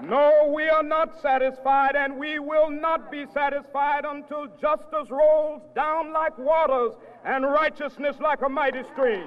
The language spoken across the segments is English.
No, we are not satisfied, and we will not be satisfied until justice rolls down like waters and righteousness like a mighty stream.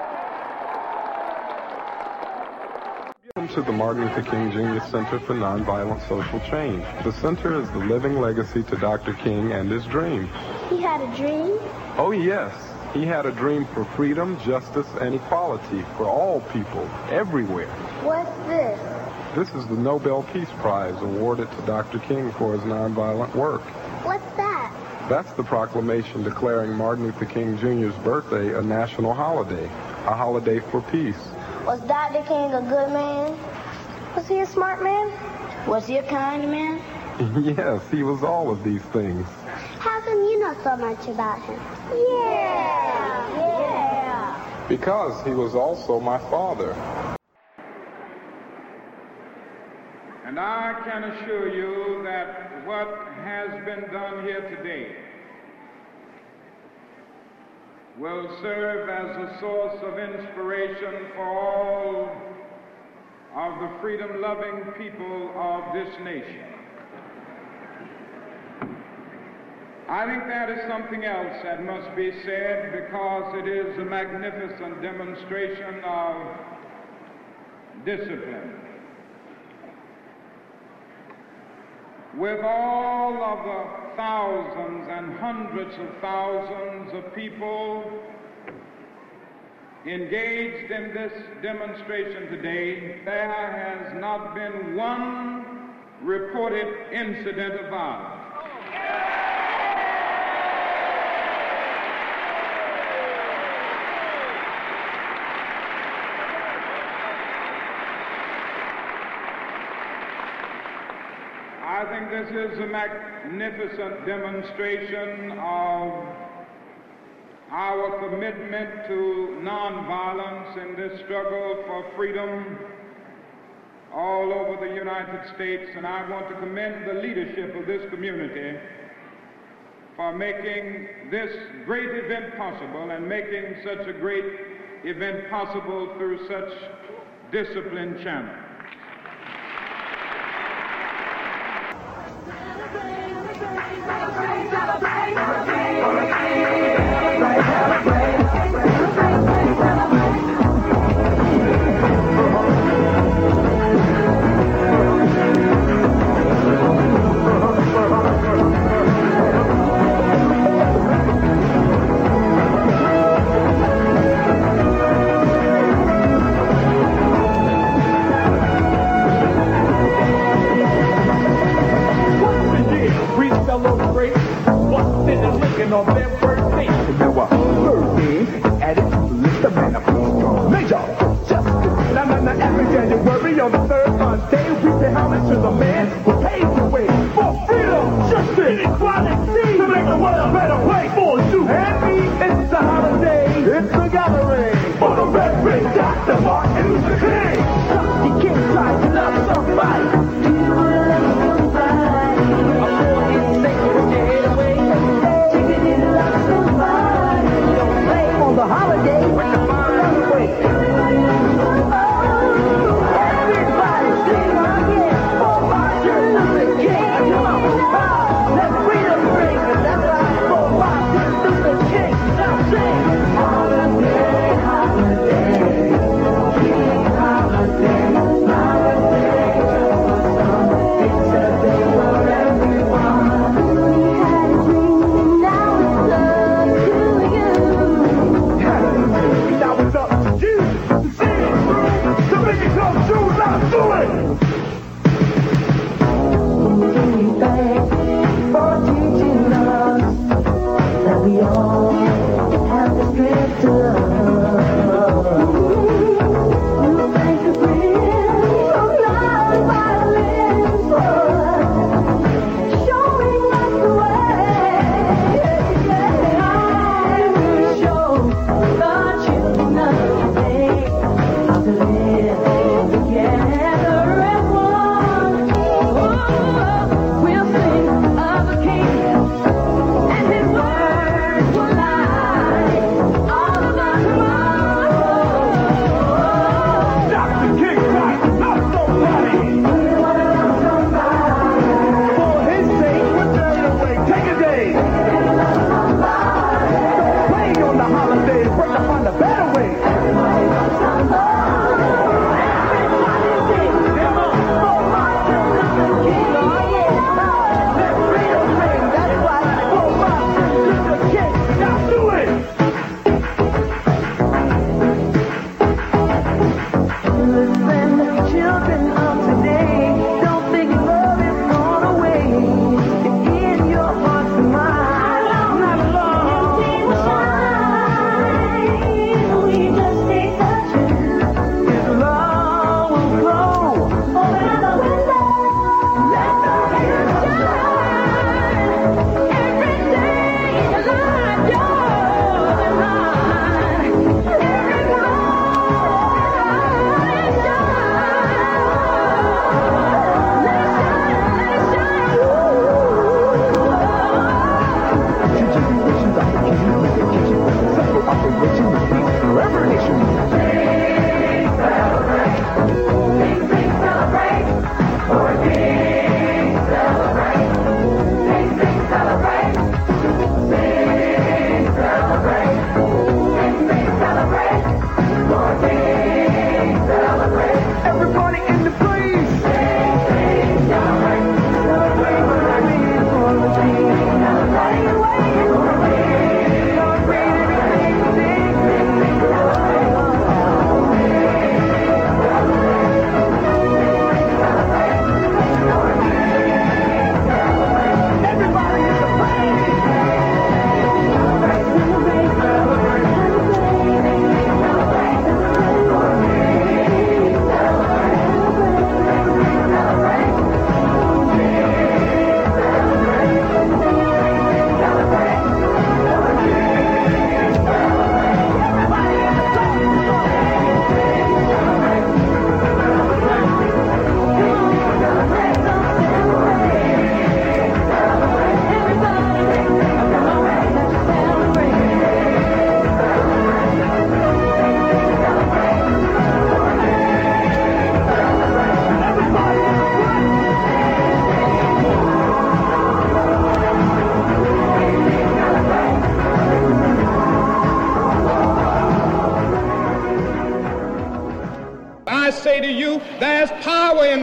Welcome to the Martin Luther King Jr. Center for Nonviolent Social Change. The center is the living legacy to Dr. King and his dream. He had a dream? Oh, yes. He had a dream for freedom, justice, and equality for all people, everywhere. What's this? This is the Nobel Peace Prize awarded to Dr. King for his nonviolent work. What's that? That's the proclamation declaring Martin Luther King Jr.'s birthday a national holiday, a holiday for peace. Was Dr. King a good man? Was he a smart man? Was he a kind man? Yes, he was all of these things. How come you know so much about him? Yeah! Because he was also my father. And I can assure you that what has been done here today will serve as a source of inspiration for all of the freedom-loving people of this nation. I think that is something else that must be said, because it is a magnificent demonstration of discipline. With all of the thousands and hundreds of thousands of people engaged in this demonstration today, there has not been one reported incident of violence. I think this is a magnificent demonstration of our commitment to nonviolence in this struggle for freedom all over the United States, and I want to commend the leadership of this community for making this great event possible and making such a great event possible through such disciplined channels. On their birthday, and now our birthday is added to the list of manifestos. Major justice. Now, every January on the third Monday, we pay homage to the man who paved the way for freedom, justice, equality, to make the world a better place for you and me. It's a holiday, it's a gathering for the Reverend Dr. Martin Luther King. Dr. King tried to love somebody. The holiday when the fun away. Everybody sing again for Martin Luther King. Come on, let freedom ring, and that's why for Martin Luther King. Now sing holiday, holiday, King holiday.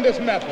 this method.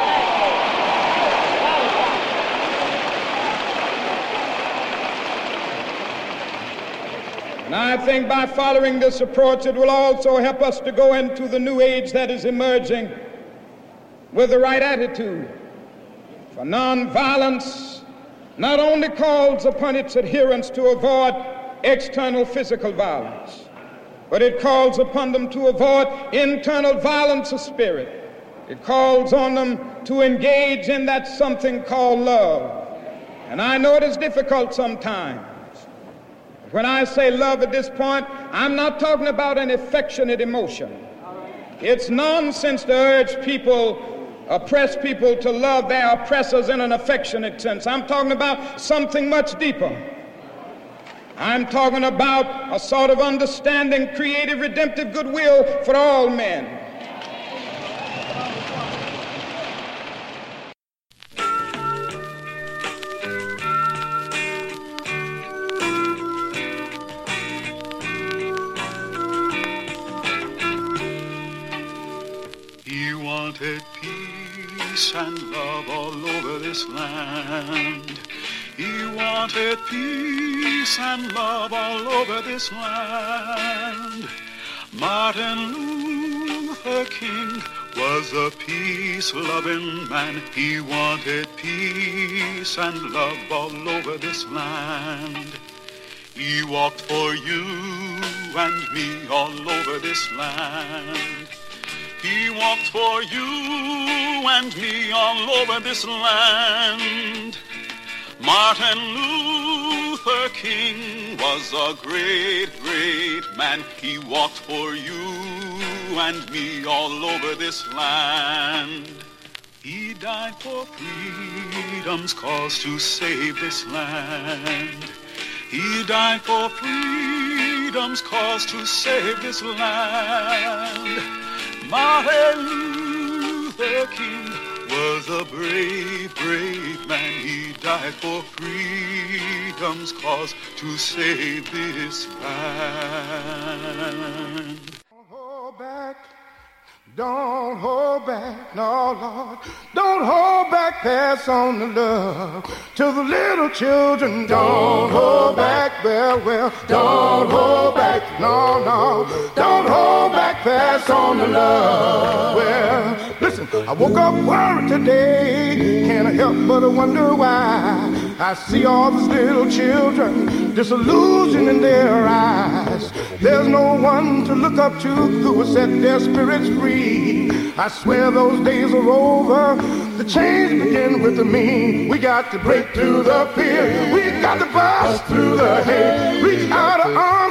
And I think by following this approach, it will also help us to go into the new age that is emerging with the right attitude. For nonviolence not only calls upon its adherents to avoid external physical violence, but it calls upon them to avoid internal violence of spirit. It calls on them to engage in that something called love. And I know it is difficult sometimes. When I say love at this point, I'm not talking about an affectionate emotion. It's nonsense to urge people, oppress people to love their oppressors in an affectionate sense. I'm talking about something much deeper. I'm talking about a sort of understanding, creative, redemptive goodwill for all men. He wanted peace and love all over this land. He wanted peace and love all over this land. Martin Luther King was a peace-loving man. He wanted peace and love all over this land. He walked for you and me all over this land. He walked for you and me all over this land. Martin Luther King was a great, great man. He walked for you and me all over this land. He died for freedom's cause to save this land. He died for freedom's cause to save this land. Martin Luther King was a brave, brave man. He died for freedom's cause to save this land. Don't hold back, don't hold back, no, Lord. Don't hold back, pass on the love to the little children. Don't hold back, well, don't hold back, no, don't hold back, pass on the love. Well, listen, I woke up worried today, can't help but wonder why. I see all these little children, disillusion in their eyes. There's no one to look up to who will set their spirits free. I swear those days are over. The change begin with me. We got to break through the fear. We got to bust through the hate. Reach out of arms,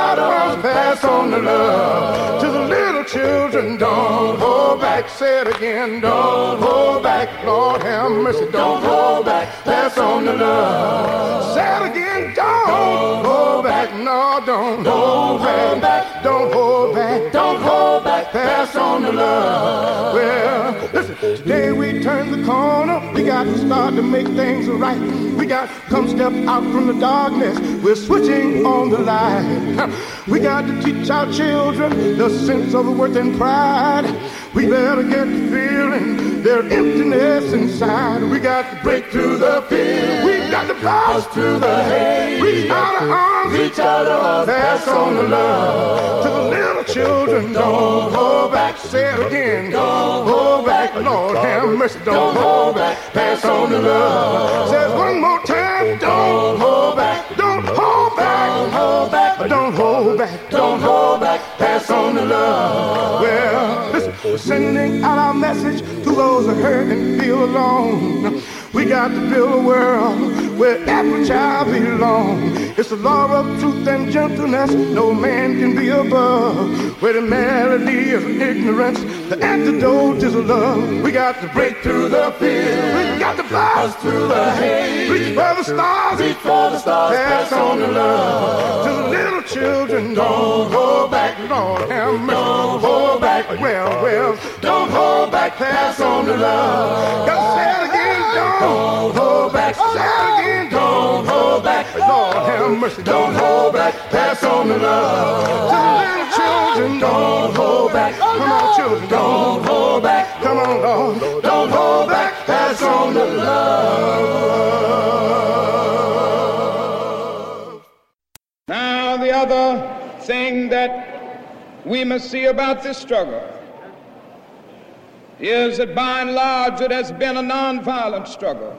pass on the love to the little children. Don't hold back, say it again. Don't hold back, Lord have mercy. Don't hold back, pass on the love. Say it again. Don't hold back, no, don't hold back. Don't hold back, don't hold back, pass on the love. Well, listen, today we turn the corner. We got to start to make things right. We got to come step out from the darkness. We're switching on the light. We got to teach our children the sense of worth and pride. We better get to feeling their emptiness inside. We got to break through the fear. We got to bust through the hate. Reach out of arms, pass on the love to the little children. Don't hold back, say it again. Don't hold back, Lord have mercy. Don't hold back, pass on the love. Says one more time. Don't hold back, don't hold back, don't hold back, don't hold back, don't hold back, pass on the love. Well, listen, we're sending out our message to those who hurt and feel alone. We got to build a world where every child belongs. It's the law of truth and gentleness. No man can be above. Where the malady is ignorance, the antidote is love. We got to break through the fear. We got to blast through the hate. Reach for the stars, pass on the love to the little children. Don't hold back, Lord have mercy. Don't hold back, well, don't hold back, pass on the love. Gotta say it again, don't hold back, say it again, don't hold back, Lord have mercy. Don't hold back, pass on the love. To the little children, don't hold back. Come on, children, don't hold back. Come on, Lord, don't hold back, pass on the love. Now, the other thing that we must see about this struggle is that by and large it has been a nonviolent struggle.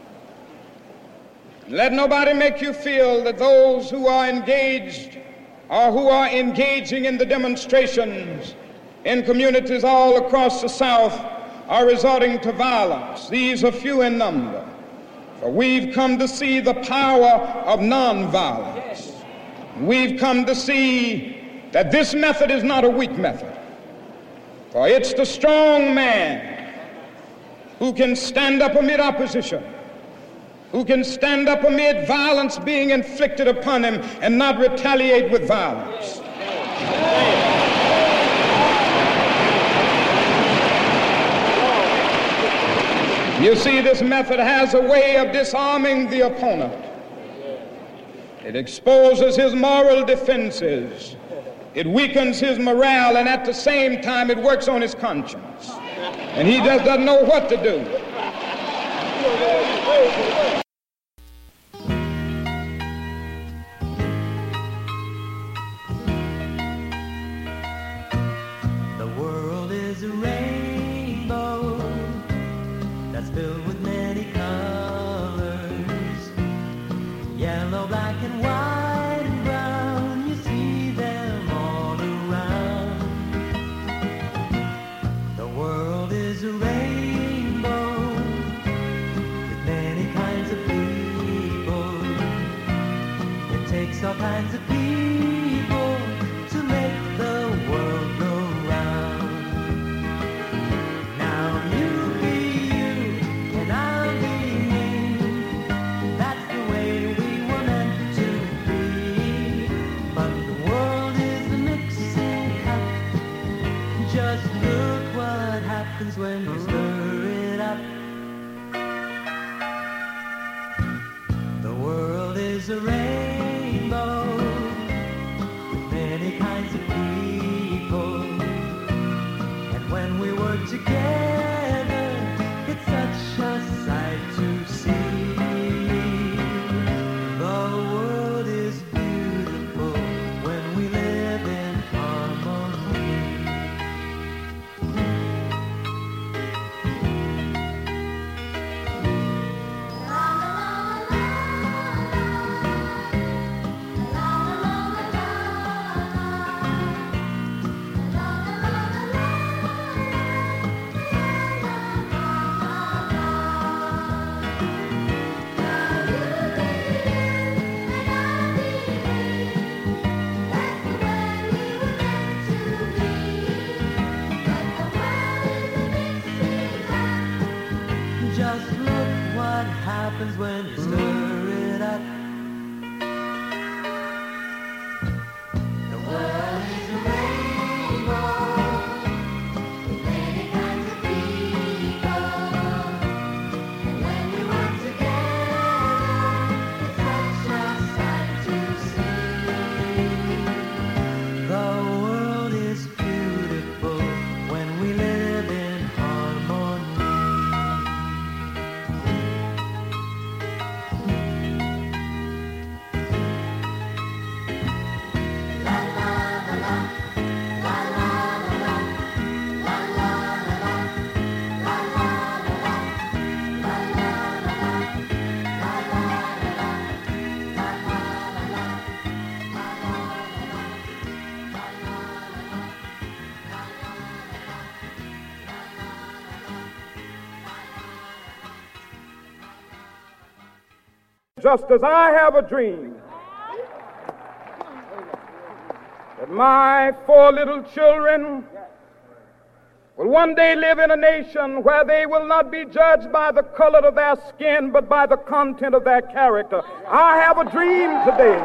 Let nobody make you feel that those who are engaged or who are engaging in the demonstrations in communities all across the South are resorting to violence. These are few in number, for we've come to see the power of nonviolence. We've come to see that this method is not a weak method, for it's the strong man who can stand up amid opposition, who can stand up amid violence being inflicted upon him and not retaliate with violence. You see, this method has a way of disarming the opponent. It exposes his moral defenses. It weakens his morale, and at the same time it works on his conscience. And he just doesn't know what to do. The world is a rainbow that's filled with many colors. Yellow, black, and white and brown, you see them all around. The world is a rainbow with many kinds of people. It takes all kinds of people to make the world go round. Now you be you and I'll be me. That's the way we were meant to be. But the world is a mixing cup. Just look what happens when you stir it up. The world is a rainbow with many kinds of people. And when we work together, it's such a sight to see. The world is beautiful when we live in harmony. Just look what happens when you stir it up. The world is a rainbow with many kinds of people. And when we work together, it's such a sight to see. The world is beautiful when we live in harmony. Just as I have a dream that my 4 little children will one day live in a nation where they will not be judged by the color of their skin, but by the content of their character. I have a dream today.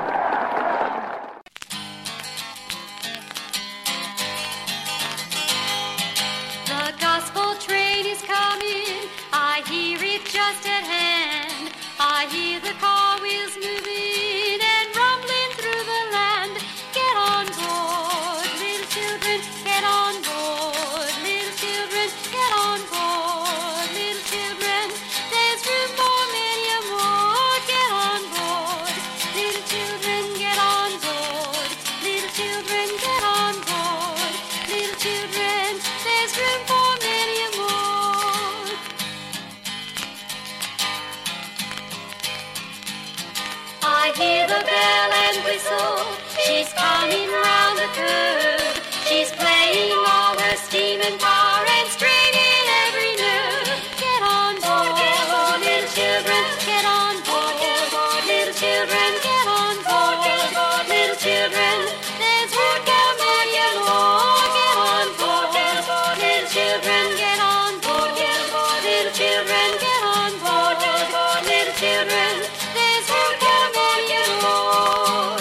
The gospel train is coming, I hear it just at hand. I hear the car wheels moving. hear the bell and whistle. She's coming round the curve. She's playing all her steam and power and straining every nerve. Get on board, little children, get on board. Little children, get on board. Little children, there's work out there, you know. Get on board. Little children, get on board. Little children, get on board. Little children, there's work out there, you know.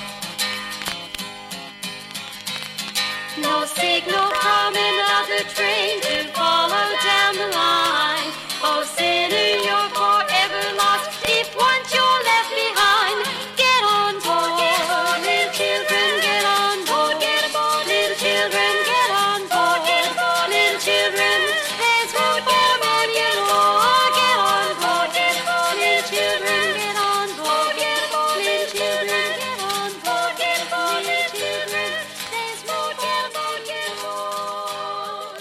No signal from another train to follow down the line. Oh, sinner, you're forever lost if once you're left behind. Get on board, little children, get on board. Little children, get on board. Little children, there's work out there, you know. Get on board. Little children, get on board. Little children, get on board. Little children, there's work out there, you know.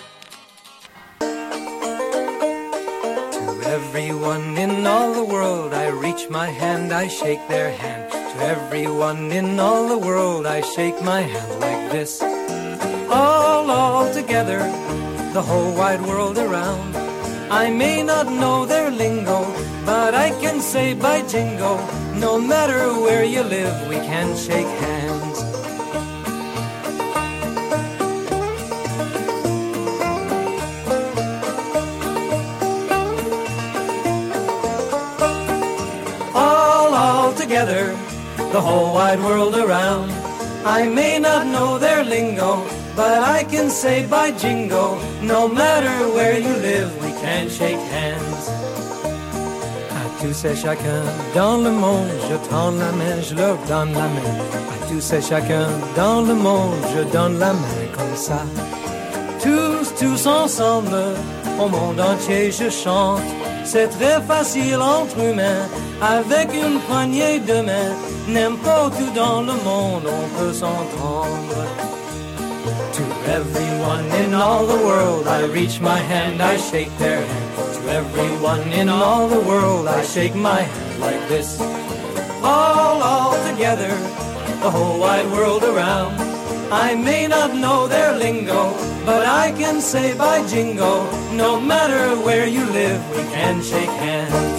To everyone in all the world, I reach my hand, I shake their hand. To everyone in all the world, I shake my hand like this. All together, the whole wide world around. I may not know their lingo, but I can say by jingo, no matter where you live, we can shake hands. All together, the whole wide world around. I may not know their lingo, but I can say by jingo, no matter where you live, we can shake hands. À tous et chacun dans le monde, je tends la main, je leur donne la main. À tous et chacun dans le monde, je donne la main comme ça. Tous ensemble, au monde entier je chante. C'est très facile entre humains, avec une poignée de main. N'importe où dans le monde, on peut s'entendre. To everyone in all the world, I reach my hand, I shake their hand. To everyone in all the world, I shake my hand like this. All together, the whole wide world around. I may not know their lingo, but I can say by jingo, no matter where you live, we can shake hands.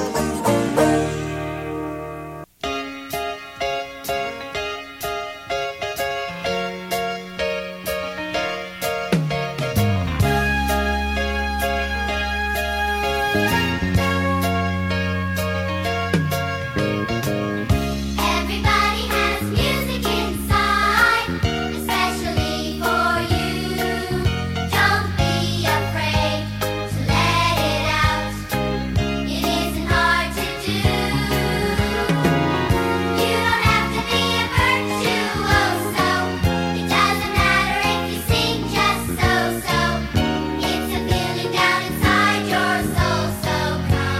Everybody has music inside, especially for you. Don't be afraid to let it out. It isn't hard to do. You don't have to be a virtuoso. It doesn't matter if you sing just so-so. It's a feeling down inside your soul, so come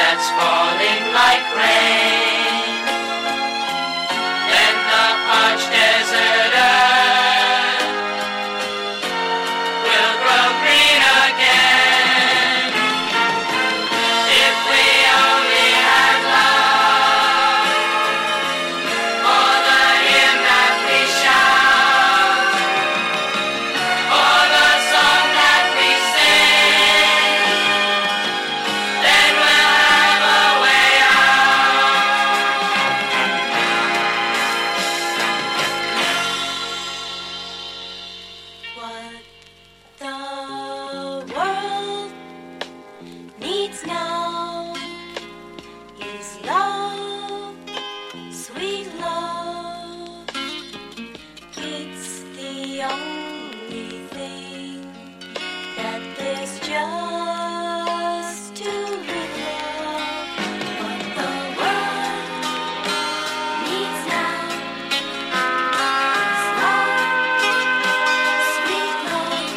that's falling like rain. Then the parched desert earth will grow green again. If we only had love for the hymn that we shout, for the song that we sing, then we'll have a way What the world needs now is love, sweet love. It's the only thing that there's just too little of. What the world needs now is love, sweet love.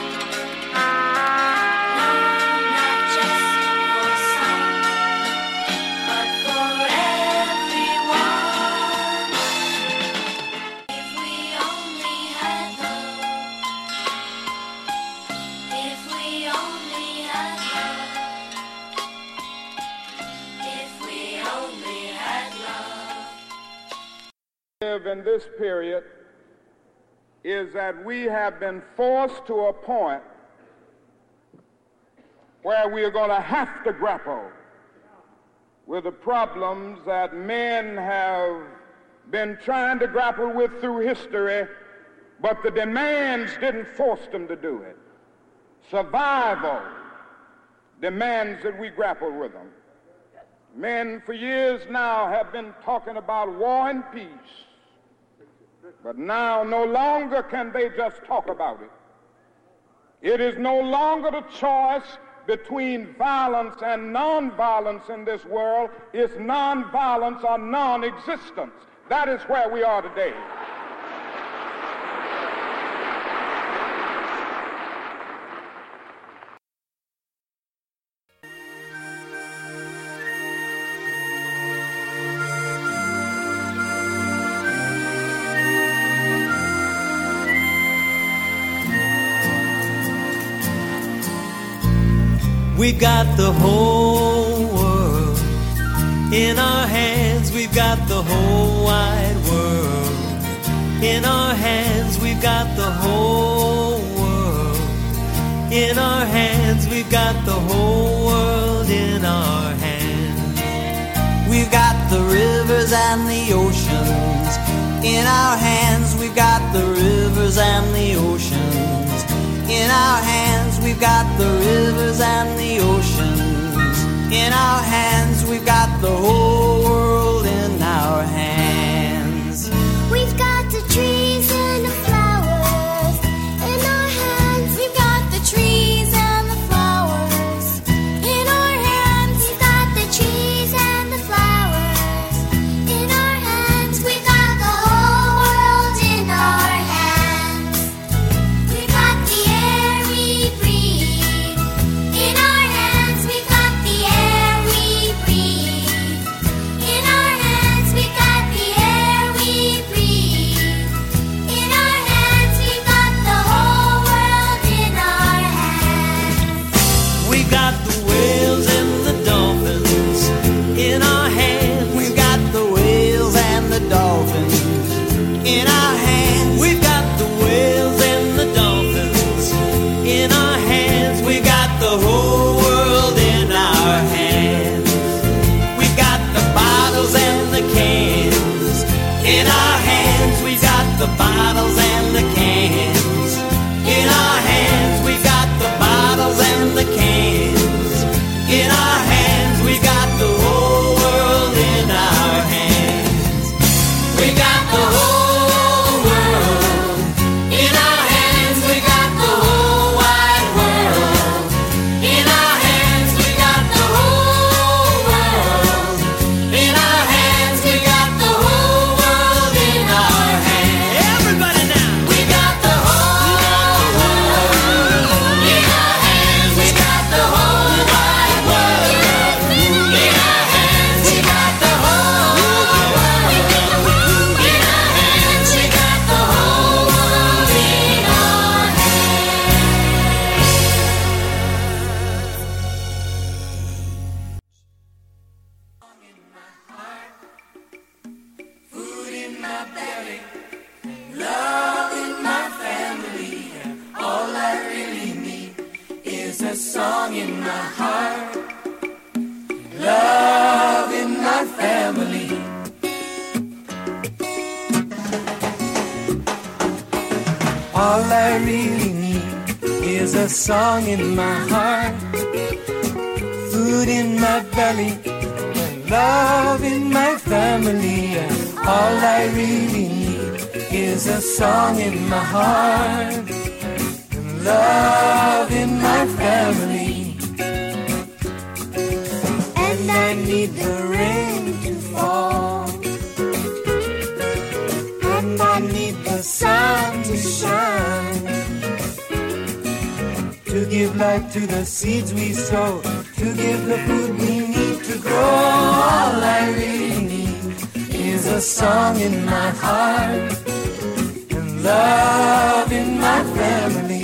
No, not just for some, but for everyone. If we only had love, if we only had love, if we only had love. Live in this period is that we have been forced to a point where we are going to have to grapple with the problems that men have been trying to grapple with through history, but the demands didn't force them to do it. Survival demands that we grapple with them. Men for years now have been talking about war and peace, but now no longer can they just talk about it. It is no longer the choice between violence and nonviolence in this world. It's nonviolence or non-existence. That is where we are today. We've got the whole world in our hands. We've got the whole wide world in our hands. We've got the whole world in our hands. We've got the whole world in our hands. We've got the rivers and the oceans in our hands. We've got the rivers and the oceans in our hands. We've got the rivers and the oceans in our hands. We've got the whole world in our hands. We've got the trees and the flowers in our hands. We've got the trees and the flowers in our hands. We've got the trees and the flowers in our hands. We've got the whole world in our hands. We've got the air we breathe in our hands. We've got the air we breathe All I really need is a song in my heart, food in my belly, and love in my family. And all I really need is a song in my heart, and love in my family. And I need the rain to fall, and I need the sun to shine, to give life to the seeds we sow, to give the food we need to grow. All I really need is a song in my heart, and love in my family.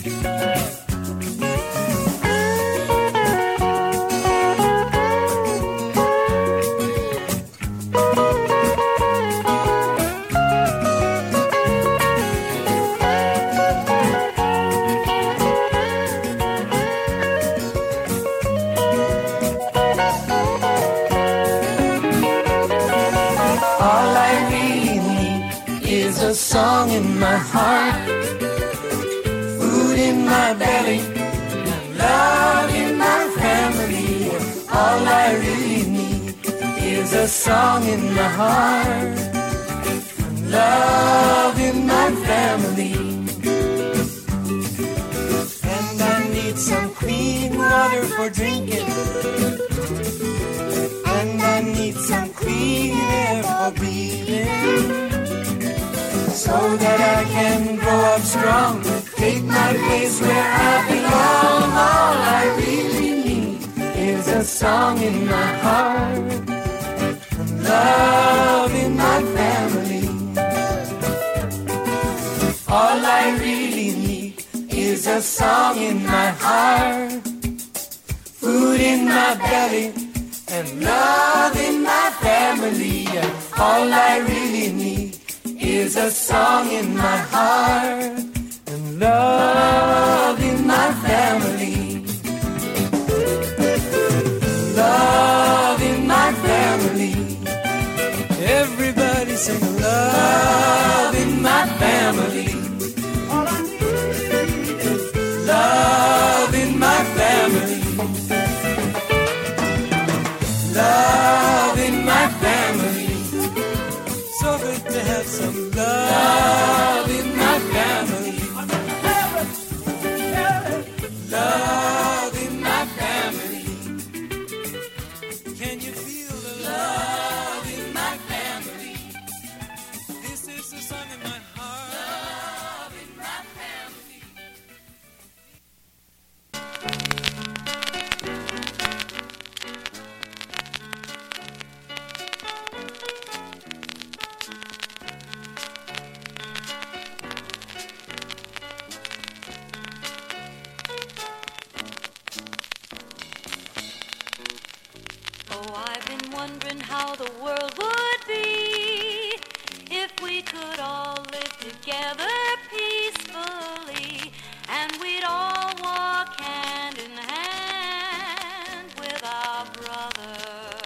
A song in my heart, food in my belly, and love in my family. All I really need is a song in my heart, and love in my family. And I need some clean water for drinking, and I need some clean air for breathing, so that I can grow up strong, take my place where I belong. All I really need is a song in my heart, and love in my family. All I really need is a song in my heart, food in my belly, and love in my family. All I really need is a song in my heart, and love in my family. Love in my family. Everybody sing love in my family. All I need is love in my family. Love in my family. So good to have some love in my family. Love in my family. Can you feel the love in my family? This is the song in my heart. Love in my family. Wondering how the world would be if we could all live together peacefully, and we'd all walk hand in hand with our brother.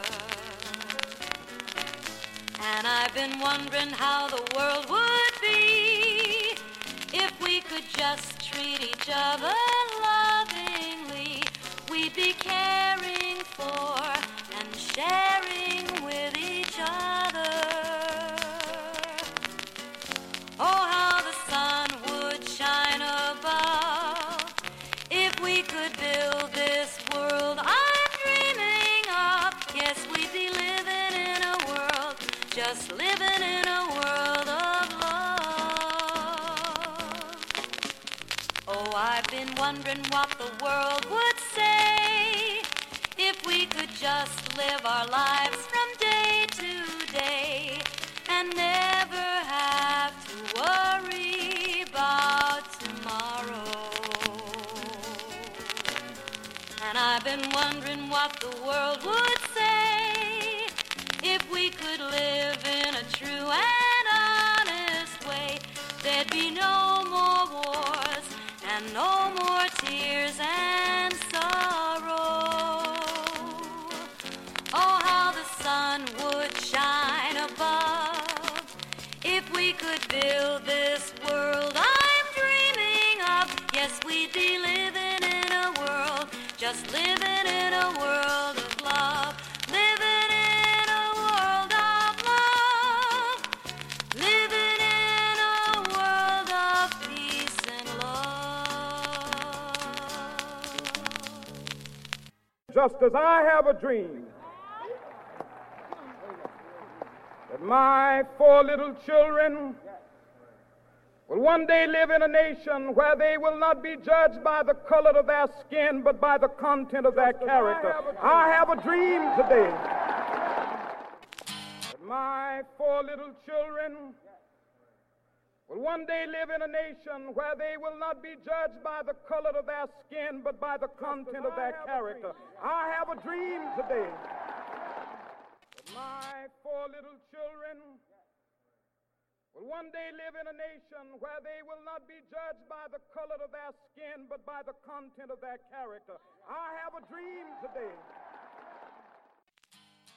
And I've been wondering how the world would be if we could just treat each other lovingly. We'd be caring for and sharing with each other. Oh, how the sun would shine above if we could build this world I'm dreaming of. Yes, we'd be living in a world, just living in a world of love. Oh, I've been wondering what the world would say if we could just live our lives from day to day and never have to worry about tomorrow. And I've been wondering what the world would say if we could live in a true and honest way. There'd be no more wars and no more tears and sorrow. Oh, how the sun would shine above if we could build this world I'm dreaming just living in a world of love, living in a world of love, living in a world of peace and love. Just as I have a dream that my 4 little children will one day live in a nation where they will not be judged by the color of their skin, but by the content of their character. I have a dream today that my 4 little children will one day live in a nation where they will not be judged by the color of their skin, but by the content of their character. I have a dream today that my 4 little children will one day live in a nation where they will not be judged by the color of their skin, but by the content of their character. I have a dream today